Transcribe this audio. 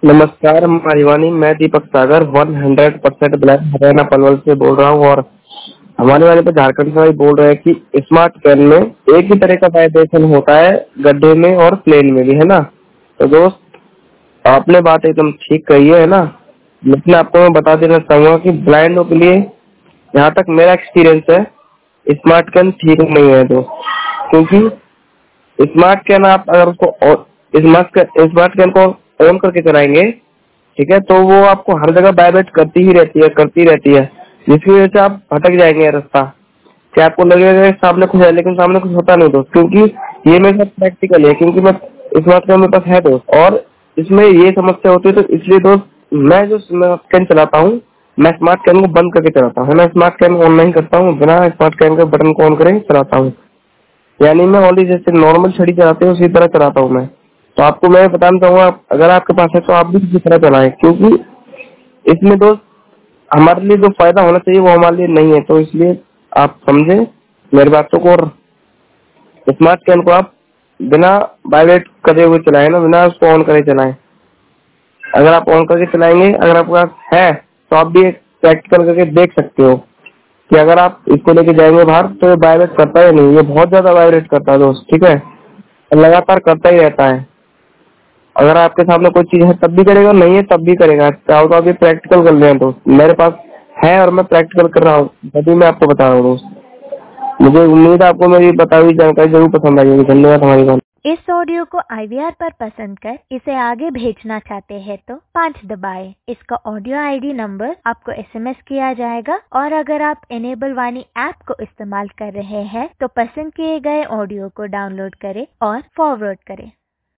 नमस्कार हमारी मैं दीपक सागर 100% ब्लैक हरियाणा पनवल से बोल रहा हूँ। और हमारे वाले पे झारखंड से भाई बोल रहे हैं कि स्मार्ट कैन में एक ही तरह का वाइब्रेशन होता है, गड्ढे में और प्लेन में भी, है ना। तो दोस्त, आपने बात एकदम ठीक कही है ना। लेकिन आपको मैं बता देना चाहूंगा कि ब्लाइंडों के लिए जहाँ तक मेरा एक्सपीरियंस है, स्मार्ट कैन ठीक नहीं है दोस्त। क्योंकि स्मार्ट कैन आप अगर उसको स्मार्ट कैन को ऑन करके चलाएंगे, ठीक है, तो वो आपको हर जगह वाइब्रेट करती रहती है, जिसकी वजह से आप भटक जाएंगे रास्ता। कि आपको लगेगा कि सामने कुछ है, लेकिन सामने कुछ होता नहीं दोस्त। क्योंकि ये मेरे साथ प्रैक्टिकल है, क्योंकि मैं स्मार्ट कैन मेरे पास है दोस्त, और इसमें ये समस्या होती है। तो इसलिए दोस्त, मैं जो स्मार्ट कैन चलाता हूँ, मैं स्मार्ट कैन को बंद करके चलाता हूँ। मैं स्मार्ट कैन को ऑन नहीं करता हूँ, बिना स्मार्ट कैन के बटन को ऑन करे चलाता हूँ। यानी मैं ओनली जैसे नॉर्मल छड़ी चलाते हैं उसी तरह चलाता हूँ मैं। तो आपको मैं बताना चाहूंगा, अगर आपके पास है तो आप भी इसी तरह चलाएं। क्योंकि इसमें दोस्त हमारे लिए जो फायदा होना चाहिए वो हमारे लिए नहीं है। तो इसलिए आप समझे मेरी बातों को, और स्मार्ट कैन को आप बिना वाइब्रेट करे हुए चलाएं ना, बिना उसको ऑन करे चलाएं। अगर आप ऑन करके चलाएंगे, अगर आपके पास है, तो आप भी एक प्रैक्टिकल करके देख सकते हो कि अगर आप इसको लेके जाएंगे बाहर तो ये वाइब्रेट करता है नहीं। ये बहुत ज्यादा वाइब्रेट करता है दोस्त, ठीक है, लगातार करता ही रहता है। अगर आपके सामने कोई चीज है तब भी करेगा, नहीं है तब भी करेगा। चाहो तो आप ये प्रैक्टिकल कर लें दोस्त, मेरे पास है और मैं प्रैक्टिकल कर रहा हूँ, तभी मैं आपको बता रहा हूँ दोस्त। मुझे उम्मीद है आपको मेरी बताई हुई जानकारी जरूर पसंद आई होगी। धन्यवाद हमारी बात। इस ऑडियो को IVR पर पसंद कर इसे आगे भेजना चाहते हैं तो 5 दबाएं। इसका ऑडियो ID नंबर आपको SMS किया जाएगा। और अगर आप इनेबल वाणी ऐप को इस्तेमाल कर रहे हैं तो पसंद किए गए ऑडियो को डाउनलोड करें और फॉरवर्ड करें।